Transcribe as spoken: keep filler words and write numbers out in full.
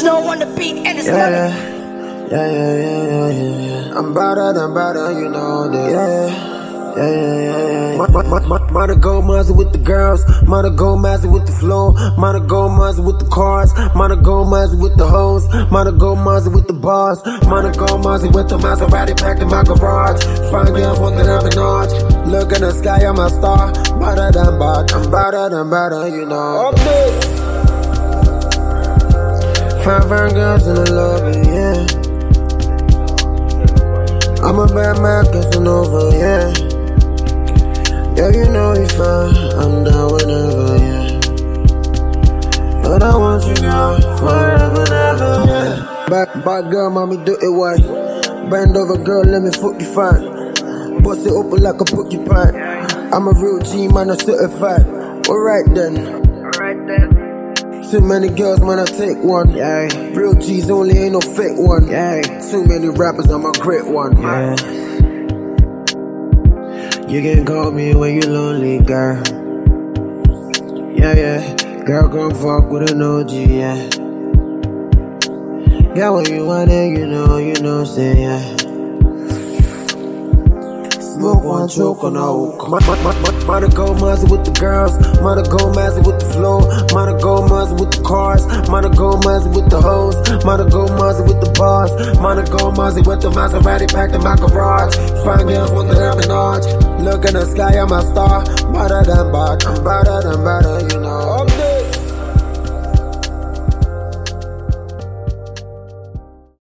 Snow on the beat and it's yeah, money. Yeah, yeah, yeah, yeah, yeah, yeah. I'm better than better, you know this. Yeah, yeah, yeah, yeah, yeah. Ma- ma- ma- ma- Mother go mazzy with the girls, mother go mazzy with the flow, mother go mazzy with the cars, mother go mazzy with the hoes, mother go mazzy with the bars, mother go mazzy with the Maserati packed in my garage. Fine girls want that I'm an arch. Look in the sky, I'm a star. Better than bad, I'm better than better, you know. Up this. Fine, fine girls in the lobby, yeah. I'm a bad man, Casanova, yeah. Yeah, you know you fine, I'm down whenever, yeah. But I want you, girl, forever and ever, yeah. Bad, bad girl, mommy, do it white. Bend over, girl, let me fuck you fine. Bust it open like a porcupine. I'm a real G, man, I'm certified. Alright then. Alright then. Too many girls, man, I take one. Yeah. Real G's only, ain't no fake one. Yeah. Too many rappers, I'm a great one. Yeah. You can call me when you lonely, girl. Yeah, yeah. Girl, come fuck with an O G, yeah. Yeah, when you want it, you know, you know, say, yeah. Smoke one, choke on a hook. Mother go mazzy with the girls, mother go mazzy with the flow, mother go mazzy with the cars, mother go mazzy with the hoes, mother go mazzy with the bars, mother go mazzy with the Maserati packed in my garage. Fine girls want that I'm an arch. Look in the sky, I'm a star. Better than bad, I'm better than better, you know.